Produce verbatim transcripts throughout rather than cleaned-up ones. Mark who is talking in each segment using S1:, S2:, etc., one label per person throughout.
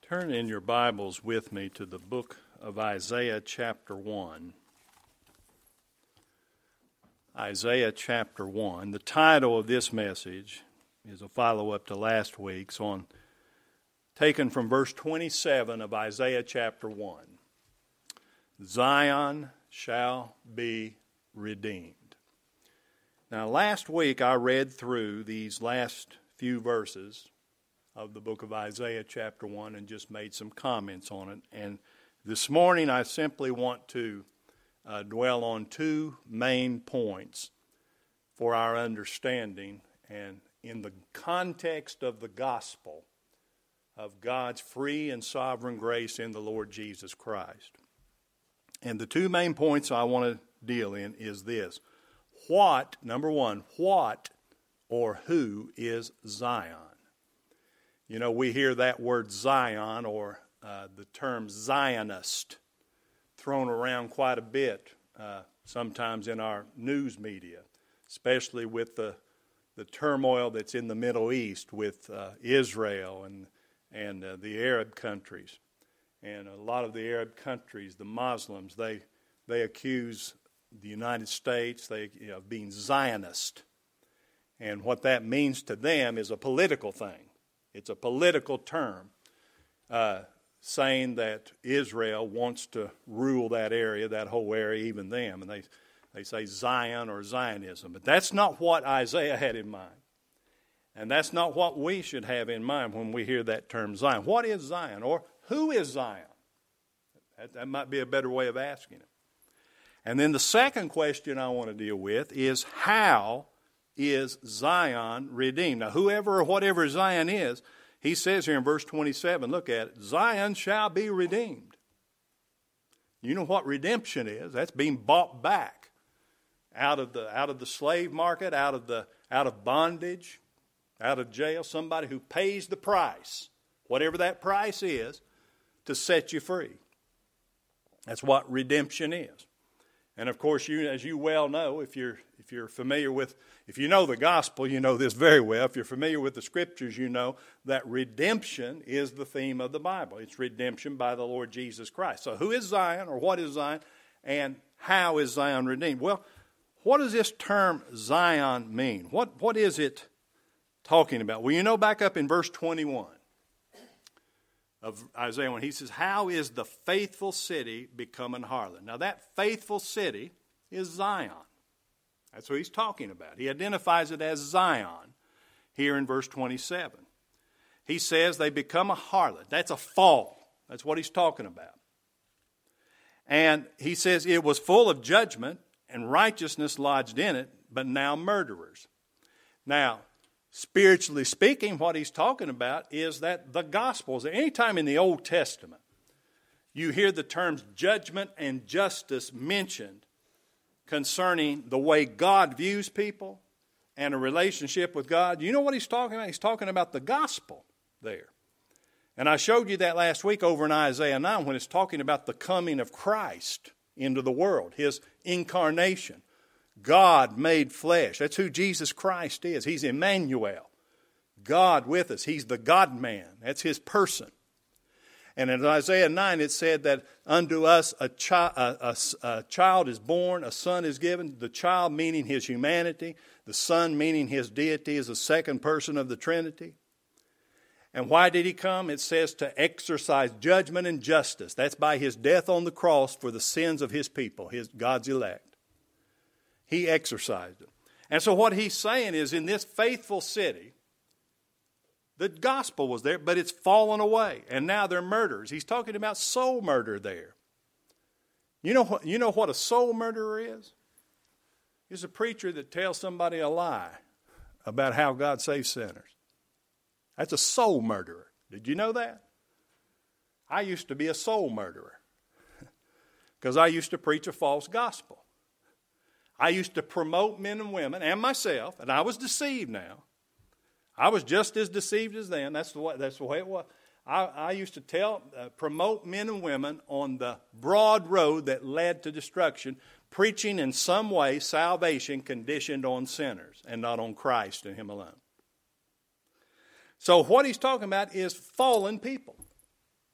S1: Turn in your Bibles with me to the book of Isaiah chapter one. Isaiah chapter one. The title of this message is a follow-up to last week's, on taken from verse twenty-seven of Isaiah chapter one. Zion shall be redeemed. Now, last week I read through these last few verses of the book of Isaiah chapter one and just made some comments on it. And this morning I simply want to uh, dwell on two main points for our understanding and in the context of the gospel of God's free and sovereign grace in the Lord Jesus Christ. And the two main points I want to deal in is this. What, number one, what or who is Zion? You know, we hear that word Zion or uh, the term Zionist thrown around quite a bit, uh, sometimes in our news media, especially with the the turmoil that's in the Middle East with uh, Israel and and uh, the Arab countries. And a lot of the Arab countries, the Muslims, they they accuse the United States they you know, of being Zionist. And what that means to them is a political thing. It's a political term uh, saying that Israel wants to rule that area, that whole area, even them. And they, they say Zion or Zionism. But that's not what Isaiah had in mind. And that's not what we should have in mind when we hear that term Zion. What is Zion? Or who is Zion? That, that might be a better way of asking it. And then the second question I want to deal with is how is Zion redeemed? Now, whoever or whatever Zion is, he says here in verse twenty-seven, look at it, Zion shall be redeemed. You know what redemption is? That's being bought back out of the out of the slave market, out of the out of bondage, out of jail. Somebody who pays the price, whatever that price is, to set you free. That's what redemption is. And of course, you, as you well know, if you're if you're familiar with, if you know the gospel, you know this very well. If you're familiar with the scriptures, you know that redemption is the theme of the Bible. It's redemption by the Lord Jesus Christ. So who is Zion, or what is Zion, and how is Zion redeemed? Well, what does this term Zion mean? What what is it talking about? Well, you know, back up in verse twenty-one of Isaiah one, he says, how is the faithful city become an harlot? Now that faithful city is Zion. That's what he's talking about. He identifies it as Zion here in verse twenty-seven. He says they become a harlot. That's a fall. That's what he's talking about. And he says it was full of judgment and righteousness lodged in it, but now murderers. Now, spiritually speaking, what he's talking about is that the Gospels, anytime in the Old Testament, you hear the terms judgment and justice mentioned concerning the way God views people and a relationship with God. You know what he's talking about? He's talking about the gospel there. And I showed you that last week over in Isaiah nine when it's talking about the coming of Christ into the world, his incarnation. God made flesh. That's who Jesus Christ is. He's Emmanuel, God with us. He's the God-man. That's his person. And in Isaiah nine it said that unto us a, chi- a, a, a child is born, a son is given. The child meaning his humanity, the son meaning his deity, is the second person of the Trinity. And why did he come? It says to exercise judgment and justice. That's by his death on the cross for the sins of his people, his God's elect. He exercised it. And so what he's saying is in this faithful city, the gospel was there, but it's fallen away. And now they're murderers. He's talking about soul murder there. You know what, you know what a soul murderer is? It's a preacher that tells somebody a lie about how God saves sinners. That's a soul murderer. Did you know that? I used to be a soul murderer because I used to preach a false gospel. I used to promote men and women and myself, and I was deceived now. I was just as deceived as them. That's the way, that's the way it was. I, I used to tell, uh, promote men and women on the broad road that led to destruction, preaching in some way salvation conditioned on sinners and not on Christ and Him alone. So what he's talking about is fallen people.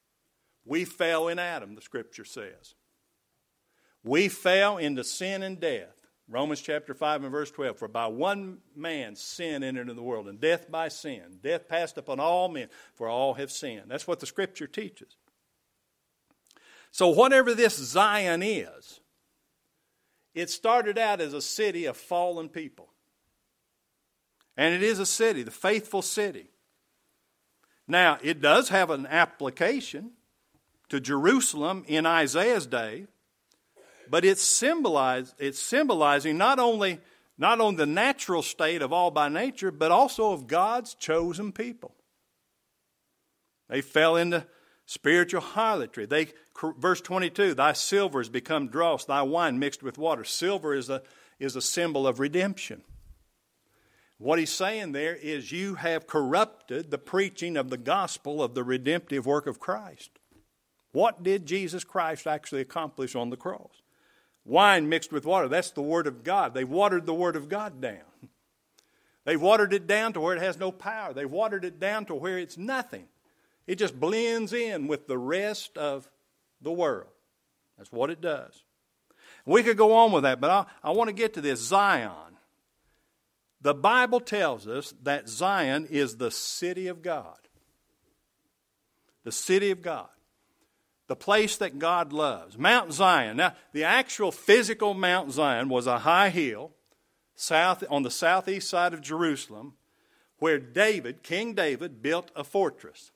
S1: We fell in Adam, the Scripture says. We fell into sin and death. Romans chapter five and verse twelve. For by one man sin entered into the world, and death by sin. Death passed upon all men, for all have sinned. That's what the Scripture teaches. So whatever this Zion is, it started out as a city of fallen people. And it is a city, the faithful city. Now, it does have an application to Jerusalem in Isaiah's day, but it's symbolized, it's symbolizing not only, not only the natural state of all by nature, but also of God's chosen people. They fell into spiritual harlotry. They, verse twenty-two, thy silver has become dross, thy wine mixed with water. Silver is a, is a symbol of redemption. What he's saying there is you have corrupted the preaching of the gospel of the redemptive work of Christ. What did Jesus Christ actually accomplish on the cross? Wine mixed with water, that's the Word of God. They've watered the Word of God down. They've watered it down to where it has no power. They've watered it down to where it's nothing. It just blends in with the rest of the world. That's what it does. We could go on with that, but I, I want to get to this Zion. The Bible tells us that Zion is the city of God. The city of God. The place that God loves. Mount Zion. Now, the actual physical Mount Zion was a high hill south on the southeast side of Jerusalem where David, King David, built a fortress.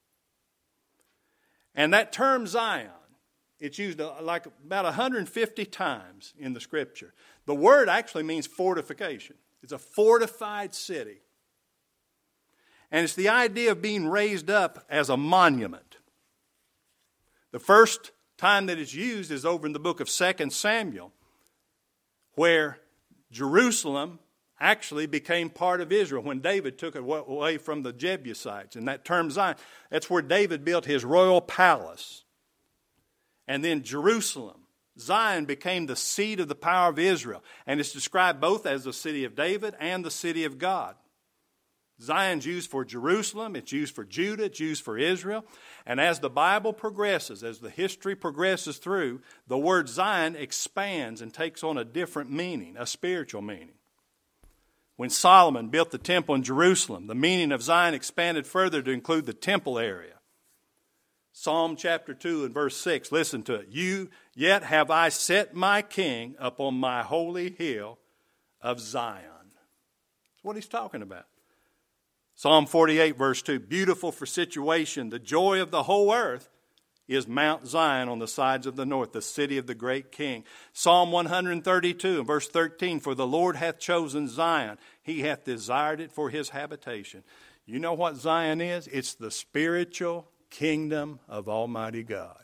S1: And that term Zion, it's used like about one hundred fifty times in the Scripture. The word actually means fortification. It's a fortified city. And it's the idea of being raised up as a monument. The first time that it's used is over in the book of Second Samuel, where Jerusalem actually became part of Israel when David took it away from the Jebusites. And that term Zion, that's where David built his royal palace. And then Jerusalem, Zion, became the seat of the power of Israel. And it's described both as the city of David and the city of God. Zion's used for Jerusalem, it's used for Judah, it's used for Israel. And as the Bible progresses, as the history progresses through, the word Zion expands and takes on a different meaning, a spiritual meaning. When Solomon built the temple in Jerusalem, the meaning of Zion expanded further to include the temple area. Psalm chapter two and verse six, listen to it. You, yet have I set my king upon my holy hill of Zion. That's what he's talking about. Psalm forty-eight verse two, beautiful for situation, the joy of the whole earth is Mount Zion on the sides of the north, the city of the great king. Psalm one thirty-two and verse thirteen, for the Lord hath chosen Zion, he hath desired it for his habitation. You know what Zion is? It's the spiritual kingdom of Almighty God.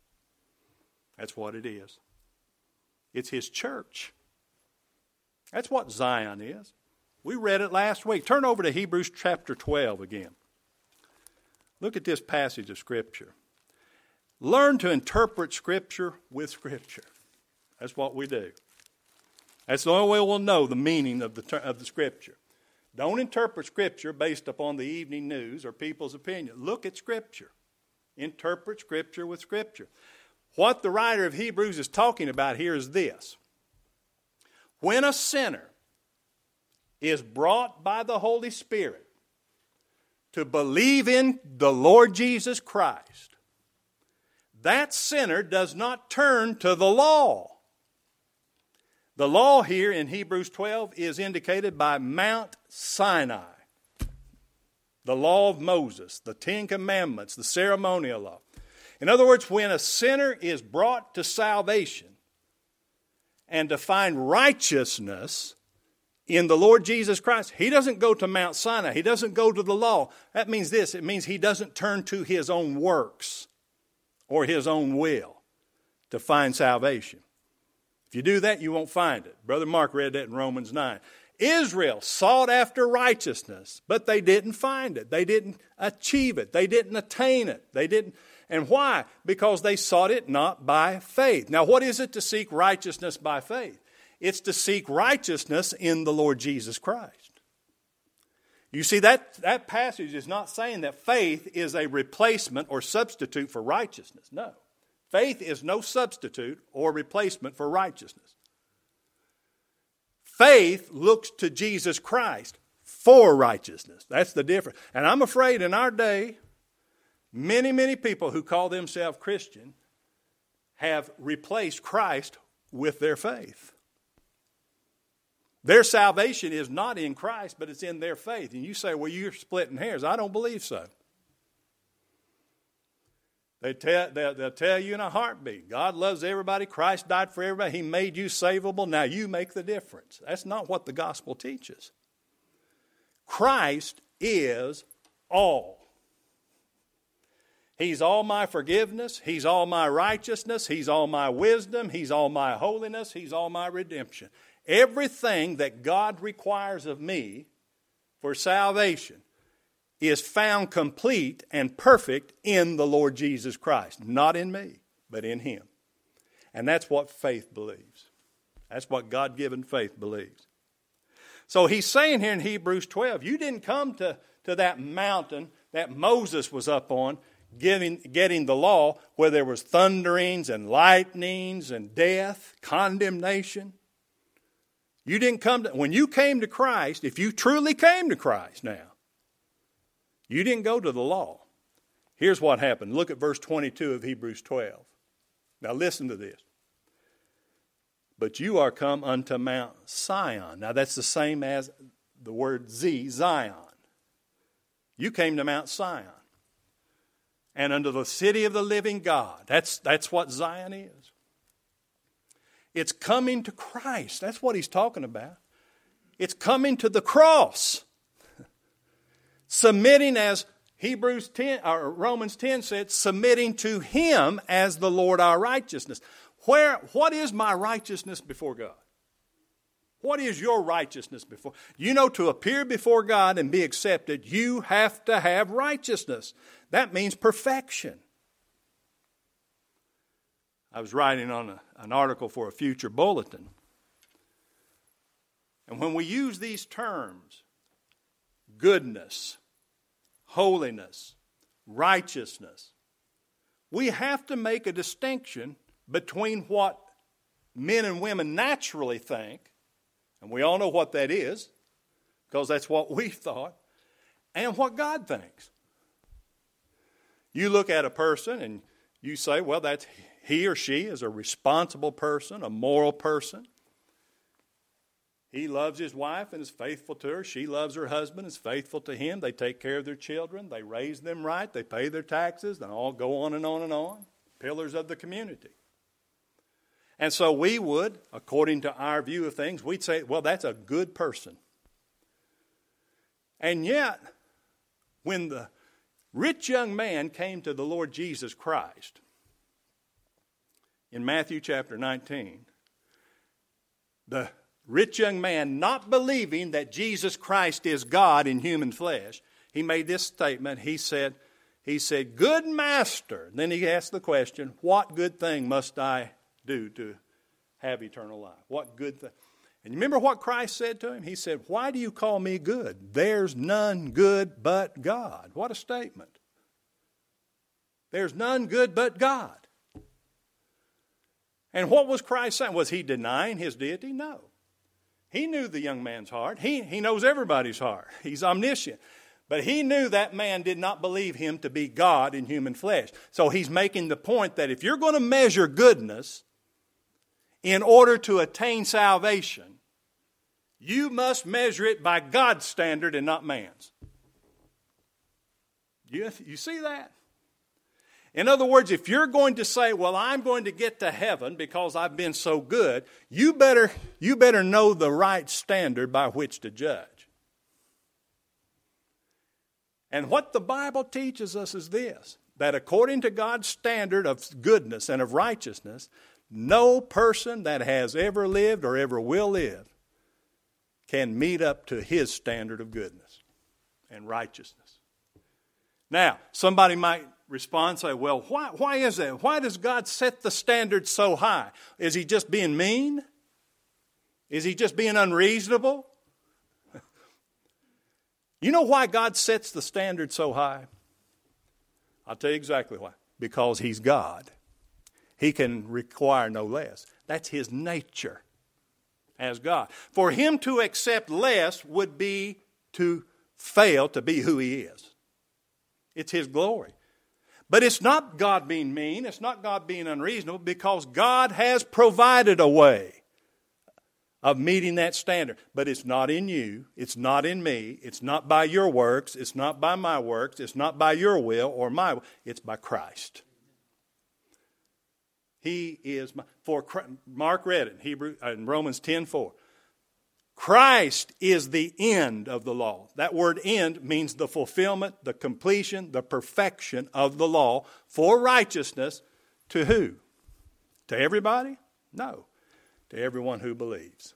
S1: That's what it is. It's his church. That's what Zion is. We read it last week. Turn over to Hebrews chapter twelve again. Look at this passage of Scripture. Learn to interpret Scripture with Scripture. That's what we do. That's the only way we'll know the meaning of the, of the Scripture. Don't interpret Scripture based upon the evening news or people's opinion. Look at Scripture. Interpret Scripture with Scripture. What the writer of Hebrews is talking about here is this. When a sinner is brought by the Holy Spirit to believe in the Lord Jesus Christ, that sinner does not turn to the law. The law here in Hebrews twelve is indicated by Mount Sinai. The law of Moses, the Ten Commandments, the ceremonial law. In other words, when a sinner is brought to salvation and to find righteousness in the Lord Jesus Christ, he doesn't go to Mount Sinai. He doesn't go to the law. That means this. It means he doesn't turn to his own works or his own will to find salvation. If you do that, you won't find it. Brother Mark read that in Romans nine. Israel sought after righteousness, but they didn't find it. They didn't achieve it. They didn't attain it. They didn't. And why? Because they sought it not by faith. Now, what is it to seek righteousness by faith? It's to seek righteousness in the Lord Jesus Christ. You see, that, that passage is not saying that faith is a replacement or substitute for righteousness. No. Faith is no substitute or replacement for righteousness. Faith looks to Jesus Christ for righteousness. That's the difference. And I'm afraid in our day, many, many people who call themselves Christian have replaced Christ with their faith. Their salvation is not in Christ, but it's in their faith. And you say, well, you're splitting hairs. I don't believe so. They tell, they'll, they'll tell you in a heartbeat, God loves everybody. Christ died for everybody. He made you savable. Now you make the difference. That's not what the gospel teaches. Christ is all. He's all my forgiveness. He's all my righteousness. He's all my wisdom. He's all my holiness. He's all my redemption. Everything that God requires of me for salvation is found complete and perfect in the Lord Jesus Christ. Not in me, but in Him. And that's what faith believes. That's what God-given faith believes. So he's saying here in Hebrews twelve, you didn't come to, to that mountain that Moses was up on, Getting, getting the law, where there was thunderings and lightnings and death, condemnation. You didn't come to, when you came to Christ, if you truly came to Christ now, you didn't go to the law. Here's what happened. Look at verse twenty-two of Hebrews twelve. Now listen to this. But you are come unto Mount Sion. Now that's the same as the word Z, Zion. You came to Mount Sion. And unto the city of the living God. That's, that's what Zion is. It's coming to Christ. That's what he's talking about. It's coming to the cross. Submitting, as Hebrews ten or Romans ten said, submitting to Him as the Lord our righteousness. Where, what is my righteousness before God? What is your righteousness before? You know, to appear before God and be accepted, you have to have righteousness. That means perfection. I was writing on a, an article for a future bulletin. And when we use these terms, goodness, holiness, righteousness, we have to make a distinction between what men and women naturally think, and we all know what that is, because that's what we thought, and what God thinks. You look at a person and you say, well, that's he or she is a responsible person, a moral person. He loves his wife and is faithful to her. She loves her husband and is faithful to him. They take care of their children. They raise them right. They pay their taxes. And all go on and on and on. Pillars of the community. And so we would, according to our view of things, we'd say, well, that's a good person. And yet, when the rich young man came to the Lord Jesus Christ, in Matthew chapter nineteen, the rich young man, not believing that Jesus Christ is God in human flesh, he made this statement. He said, he said, good master. Then he asked the question, what good thing must I do to have eternal life? What good thing? And you remember what Christ said to him? He said, why do you call me good? There's none good but God. What a statement. There's none good but God. And what was Christ saying? Was he denying his deity? No. He knew the young man's heart. He, he knows everybody's heart. He's omniscient. But he knew that man did not believe him to be God in human flesh. So he's making the point that if you're going to measure goodness in order to attain salvation, you must measure it by God's standard and not man's. You, you see that? In other words, if you're going to say, well, I'm going to get to heaven because I've been so good, you better, you better know the right standard by which to judge. And what the Bible teaches us is this, that according to God's standard of goodness and of righteousness, no person that has ever lived or ever will live can meet up to His standard of goodness and righteousness. Now, somebody might respond and say, well, why, why is that? Why does God set the standard so high? Is He just being mean? Is He just being unreasonable? You know why God sets the standard so high? I'll tell you exactly why. Because He's God. He can require no less. That's His nature as God. For Him to accept less would be to fail to be who He is. It's His glory. But it's not God being mean. It's not God being unreasonable, because God has provided a way of meeting that standard. But it's not in you. It's not in me. It's not by your works. It's not by my works. It's not by your will or my will. It's by Christ. He is my, for Mark read it in Hebrew in Romans ten four. Christ is the end of the law. That word end means the fulfillment, the completion, the perfection of the law for righteousness to who? To everybody? No. To everyone who believes.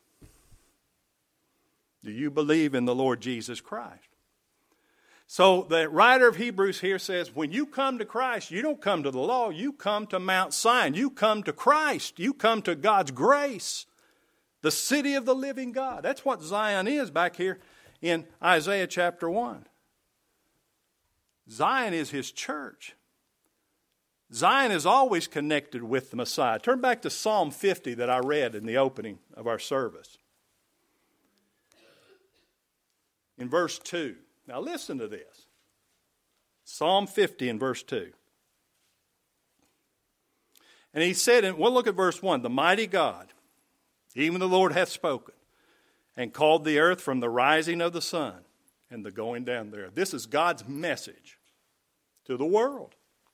S1: Do you believe in the Lord Jesus Christ? So the writer of Hebrews here says, when you come to Christ, you don't come to the law, you come to Mount Zion. You come to Christ. You come to God's grace, the city of the living God. That's what Zion is back here in Isaiah chapter one. Zion is His church. Zion is always connected with the Messiah. Turn back to Psalm fifty that I read in the opening of our service. In verse two. Now listen to this. Psalm fifty in verse two. And he said, and we'll look at verse one. The mighty God, even the Lord hath spoken, and called the earth from the rising of the sun and the going down there. This is God's message to the world.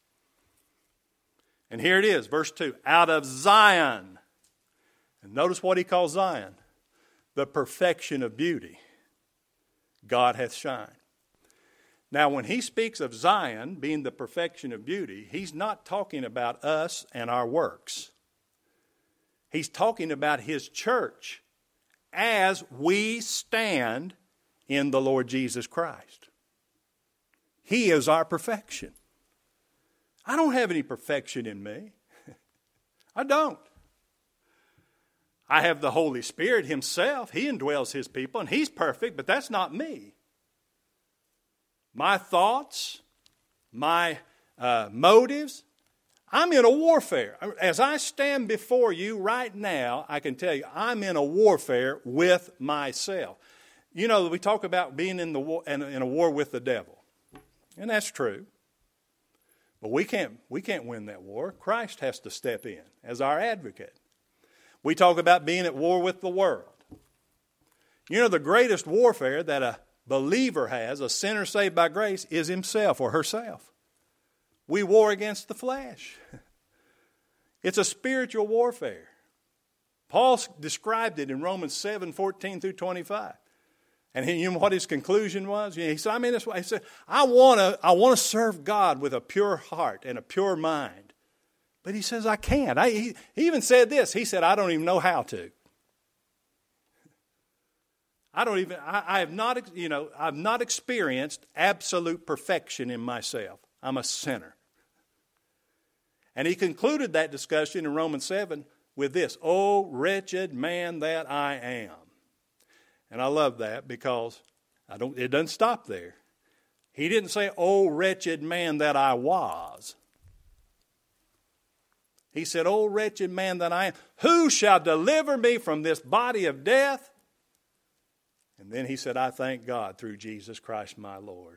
S1: And here it is, verse two. Out of Zion. And notice what he calls Zion. The perfection of beauty. God hath shined. Now, when he speaks of Zion being the perfection of beauty, he's not talking about us and our works. He's talking about His church as we stand in the Lord Jesus Christ. He is our perfection. I don't have any perfection in me. I don't. I have the Holy Spirit Himself. He indwells His people, and He's perfect, but that's not me. My thoughts, my uh, motives, I'm in a warfare. As I stand before you right now, I can tell you, I'm in a warfare with myself. You know, we talk about being in, the war, in, in a war with the devil. And that's true. But we can't, we can't win that war. Christ has to step in as our advocate. We talk about being at war with the world. You know, the greatest warfare that a believer has, a sinner saved by grace, is himself or herself. We war against the flesh. It's a spiritual warfare. Paul described it in Romans seven, fourteen through twenty-five. And he, you know what his conclusion was? He said, I mean, this way. He said, I want to I want to serve God with a pure heart and a pure mind. But he says, I can't. I, he, he even said this. He said, I don't even know how to. I don't even, I, I have not, you know, I've not experienced absolute perfection in myself. I'm a sinner. And he concluded that discussion in Romans seven with this, "O wretched man that I am." And I love that because I don't, it doesn't stop there. He didn't say, "O wretched man that I was." He said, "O wretched man that I am, who shall deliver me from this body of death?" And then he said, "I thank God through Jesus Christ my Lord."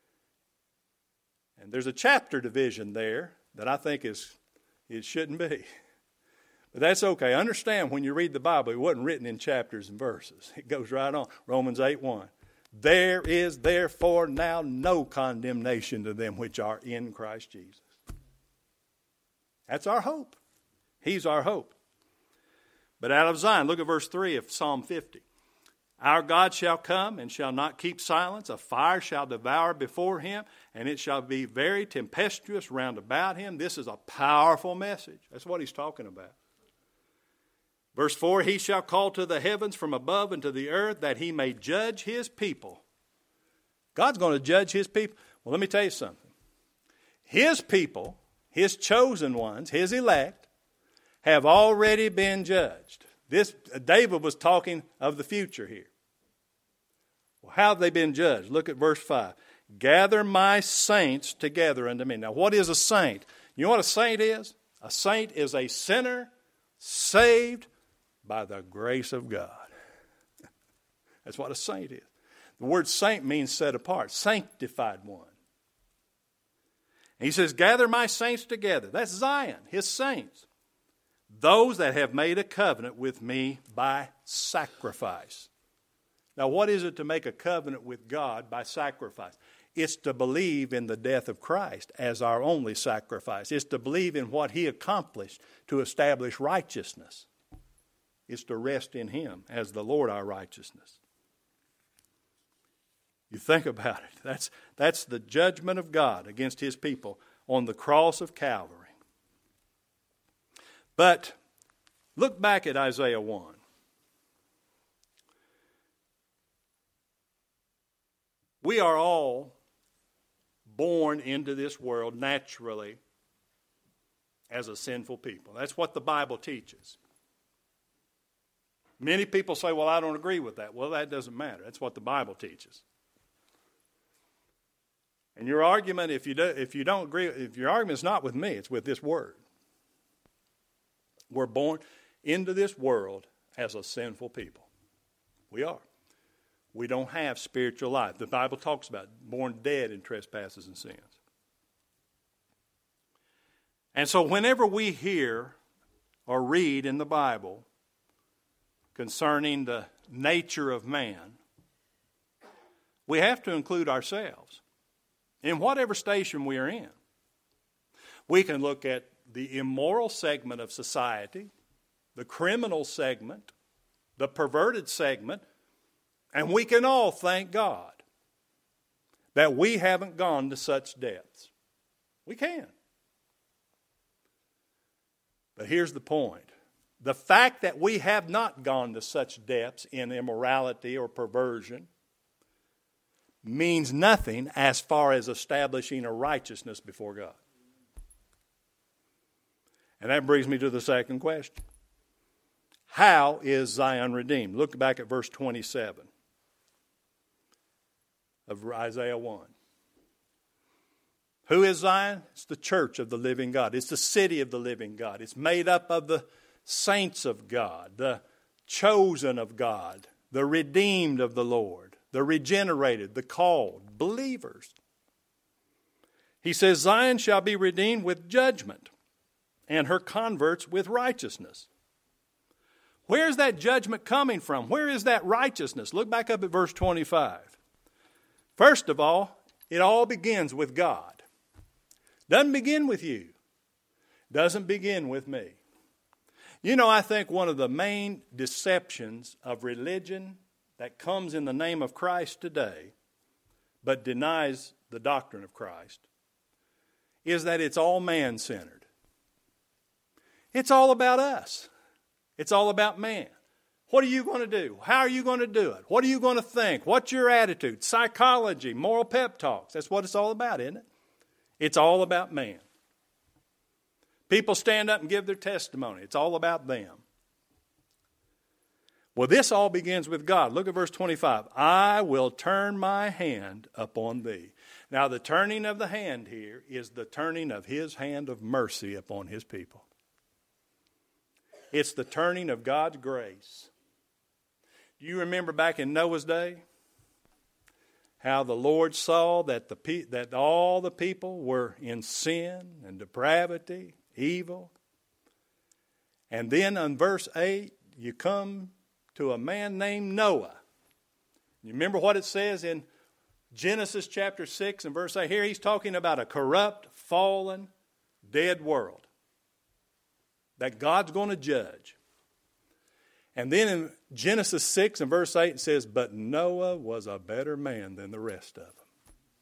S1: And there's a chapter division there that I think is it shouldn't be. But that's okay. Understand when you read the Bible, it wasn't written in chapters and verses. It goes right on. Romans eight one. There is therefore now no condemnation to them which are in Christ Jesus. That's our hope. He's our hope. But out of Zion, look at verse three of Psalm fifty. Our God shall come and shall not keep silence. A fire shall devour before him, and it shall be very tempestuous round about him. This is a powerful message. That's what he's talking about. Verse four, he shall call to the heavens from above and to the earth that he may judge his people. God's going to judge his people. Well, let me tell you something. His people, his chosen ones, his elect, have already been judged. This David was talking of the future here. Well, how have they been judged? Look at verse five. Gather my saints together unto me. Now, what is a saint? You know what a saint is? A saint is a sinner saved by the grace of God. That's what a saint is. The word saint means set apart, sanctified one. And he says, gather my saints together. That's Zion, his saints. Those that have made a covenant with me by sacrifice. Now, what is it to make a covenant with God by sacrifice? It's to believe in the death of Christ as our only sacrifice. It's to believe in what he accomplished to establish righteousness. It's to rest in him as the Lord our righteousness. You think about it. That's, that's the judgment of God against his people on the cross of Calvary. But look back at Isaiah one. We are all born into this world naturally as a sinful people. That's what the Bible teaches. Many people say, well, I don't agree with that. Well, that doesn't matter. That's what the Bible teaches. And your argument, if you do, if you don't agree, if your argument is not with me, it's with this word. We're born into this world as a sinful people. We are. We don't have spiritual life. The Bible talks about born dead in trespasses and sins. And so whenever we hear or read in the Bible concerning the nature of man, we have to include ourselves in whatever station we are in. We can look at the immoral segment of society, the criminal segment, the perverted segment, and we can all thank God that we haven't gone to such depths. We can. But here's the point. The fact that we have not gone to such depths in immorality or perversion means nothing as far as establishing a righteousness before God. And that brings me to the second question. How is Zion redeemed? Look back at verse twenty-seven of Isaiah one. Who is Zion? It's the church of the living God. It's the city of the living God. It's made up of the saints of God, the chosen of God, the redeemed of the Lord, the regenerated, the called, believers. He says, Zion shall be redeemed with judgment, and her converts with righteousness. Where's that judgment coming from? Where is that righteousness? Look back up at verse twenty-five. First of all, it all begins with God. Doesn't begin with you. Doesn't begin with me. You know, I think one of the main deceptions of religion that comes in the name of Christ today, but denies the doctrine of Christ, is that it's all man-centered. It's all about us. It's all about man. What are you going to do? How are you going to do it? What are you going to think? What's your attitude? Psychology, moral pep talks. That's what it's all about, isn't it? It's all about man. People stand up and give their testimony. It's all about them. Well, this all begins with God. Look at verse twenty-five. I will turn my hand upon thee. Now, the turning of the hand here is the turning of his hand of mercy upon his people. It's the turning of God's grace. Do you remember back in Noah's day how the Lord saw that the pe- that all the people were in sin and depravity, evil? And then in verse eight, you come to a man named Noah. You remember what it says in Genesis chapter six and verse eight? Here he's talking about a corrupt, fallen, dead world that God's going to judge. And then in Genesis six and verse eight it says, but Noah was a better man than the rest of them.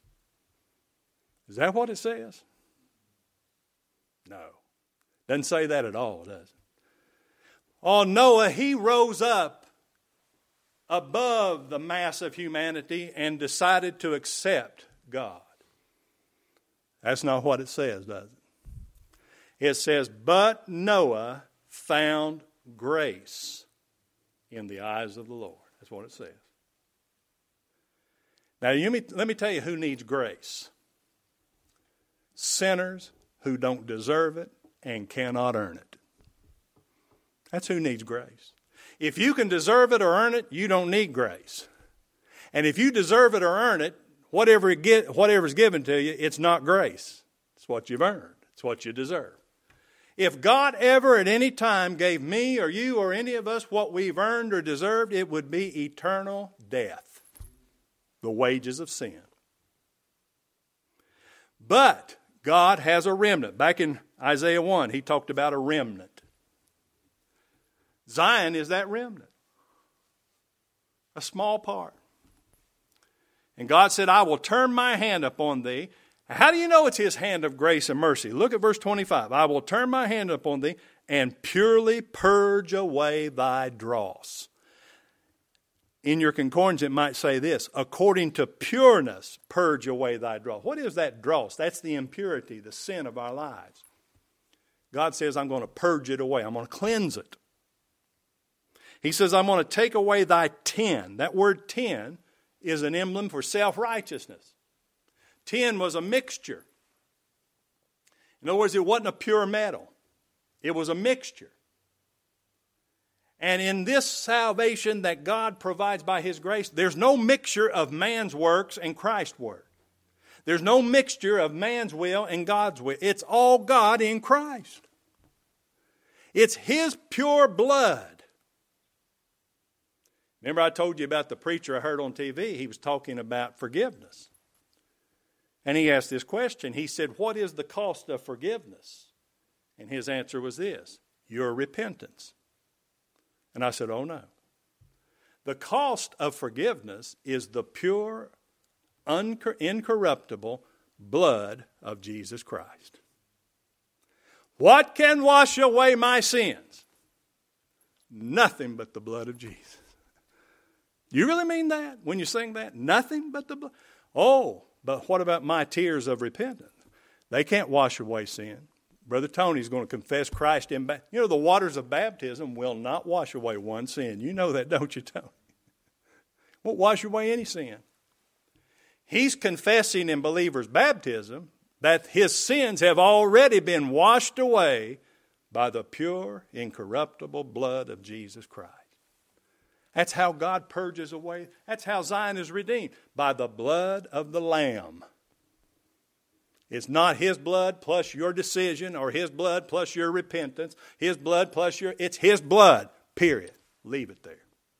S1: Is that what it says? No. Doesn't say that at all, does it? Oh, Noah, he rose up above the mass of humanity and decided to accept God. That's not what it says, does it? It says, but Noah found grace in the eyes of the Lord. That's what it says. Now, you me, let me tell you who needs grace. Sinners who don't deserve it and cannot earn it. That's who needs grace. If you can deserve it or earn it, you don't need grace. And if you deserve it or earn it, whatever it get, whatever's given to you, it's not grace. It's what you've earned. It's what you deserve. If God ever at any time gave me or you or any of us what we've earned or deserved, it would be eternal death, the wages of sin. But God has a remnant. Back in Isaiah one, he talked about a remnant. Zion is that remnant. A small part. And God said, I will turn my hand upon thee. How do you know it's his hand of grace and mercy? Look at verse twenty-five. I will turn my hand upon thee and purely purge away thy dross. In your concordance, it might say this, according to pureness, purge away thy dross. What is that dross? That's the impurity, the sin of our lives. God says, I'm going to purge it away. I'm going to cleanse it. He says, I'm going to take away thy tin. That word tin is an emblem for self-righteousness. Tin was a mixture. In other words, it wasn't a pure metal. It was a mixture. And in this salvation that God provides by his grace, there's no mixture of man's works and Christ's work. There's no mixture of man's will and God's will. It's all God in Christ. It's his pure blood. Remember I told you about the preacher I heard on T V? He was talking about forgiveness. And he asked this question. He said, what is the cost of forgiveness? And his answer was this, your repentance. And I said, oh no. The cost of forgiveness is the pure, uncor- incorruptible blood of Jesus Christ. What can wash away my sins? Nothing but the blood of Jesus. You really mean that when you sing that? Nothing but the blood? Oh, but what about my tears of repentance? They can't wash away sin. Brother Tony's going to confess Christ in baptism. You know, the waters of baptism will not wash away one sin. You know that, don't you, Tony? Won't wash away any sin. He's confessing in believers' baptism that his sins have already been washed away by the pure, incorruptible blood of Jesus Christ. That's how God purges away. That's how Zion is redeemed, by the blood of the Lamb. It's not his blood plus your decision or his blood plus your repentance. His blood plus your, it's his blood, period. Leave it there.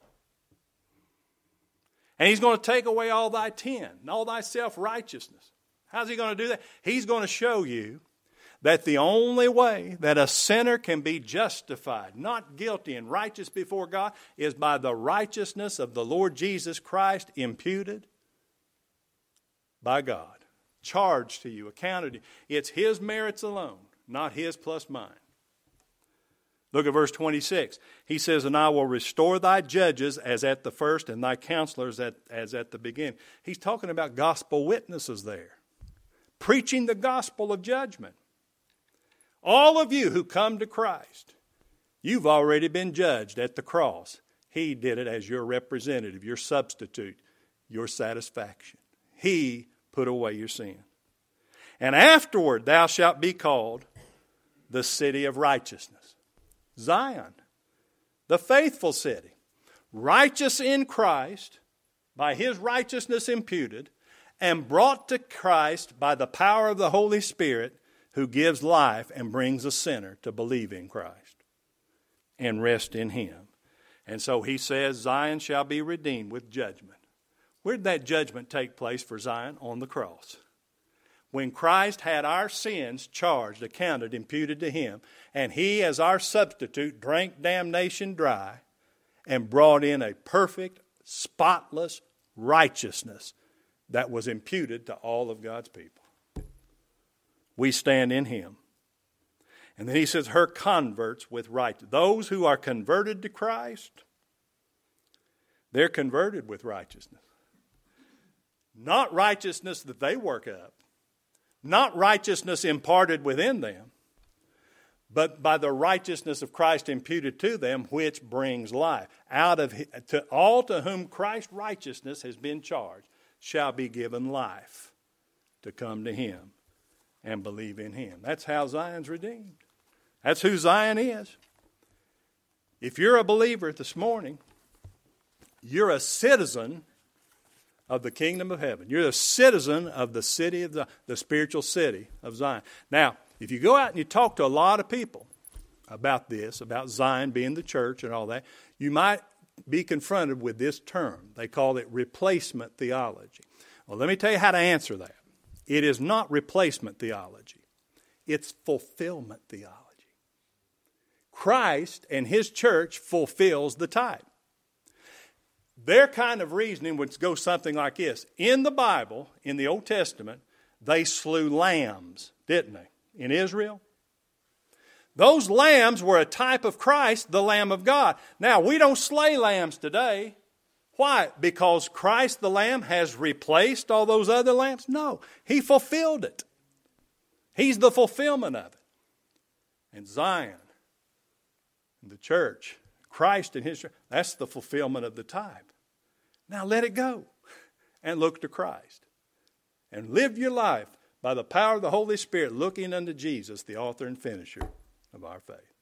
S1: And he's going to take away all thy tin and all thy self-righteousness. How's he going to do that? He's going to show you that the only way that a sinner can be justified, not guilty and righteous before God, is by the righteousness of the Lord Jesus Christ imputed by God. Charged to you, accounted to you. It's his merits alone, not his plus mine. Look at verse twenty-six. He says, and I will restore thy judges as at the first and thy counselors at, as at the beginning. He's talking about gospel witnesses there. Preaching the gospel of judgment. All of you who come to Christ, you've already been judged at the cross. He did it as your representative, your substitute, your satisfaction. He put away your sin. And afterward thou shalt be called the city of righteousness. Zion, the faithful city, righteous in Christ, by his righteousness imputed, and brought to Christ by the power of the Holy Spirit, who gives life and brings a sinner to believe in Christ and rest in him. And so he says, Zion shall be redeemed with judgment. Where did that judgment take place for Zion? On the cross. When Christ had our sins charged, accounted, imputed to him, and he as our substitute drank damnation dry and brought in a perfect, spotless righteousness that was imputed to all of God's people. We stand in him. And then he says, her converts with righteousness. Those who are converted to Christ, they're converted with righteousness. Not righteousness that they work up. Not righteousness imparted within them. But by the righteousness of Christ imputed to them, which brings life. Out of to all to whom Christ's righteousness has been charged. shall be given life to come to him and believe in him. That's how Zion's redeemed. That's who Zion is. If you're a believer this morning, you're a citizen of the kingdom of heaven. You're a citizen of the city of the, the spiritual city of Zion. Now, if you go out and you talk to a lot of people about this, about Zion being the church and all that, you might be confronted with this term. They call it replacement theology. Well, let me tell you how to answer that. It is not replacement theology. It's fulfillment theology. Christ and his church fulfills the type. Their kind of reasoning would go something like this. In the Bible, in the Old Testament, they slew lambs, didn't they, in Israel? Those lambs were a type of Christ, the Lamb of God. Now, we don't slay lambs today. Why? Because Christ the Lamb has replaced all those other lambs? No, he fulfilled it. He's the fulfillment of it. And Zion, the church, Christ and his church, that's the fulfillment of the type. Now let it go and look to Christ. And live your life by the power of the Holy Spirit, looking unto Jesus, the author and finisher of our faith.